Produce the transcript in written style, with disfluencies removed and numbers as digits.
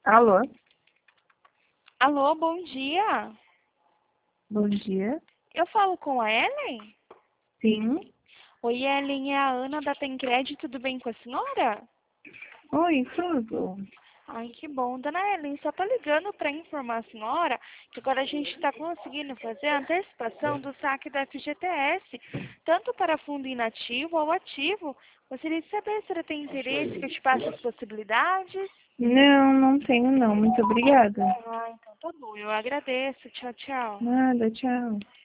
Alô, Alô, bom dia. bom dia. Eu falo com a Ellen? Sim. Oi, Ellen, é a Ana da Tem Crédito, tudo bem com a senhora? Oi, tudo? Ai, que bom. Dona Ellen, só tô ligando para informar a senhora que agora a gente está conseguindo fazer a antecipação do saque da FGTS, tanto para fundo inativo ou ativo. Gostaria de saber se ela tem interesse que eu te passe as possibilidades. Não, não tenho não. Muito obrigada. Ah, então tá bom. Eu agradeço. Tchau, tchau. Nada, tchau.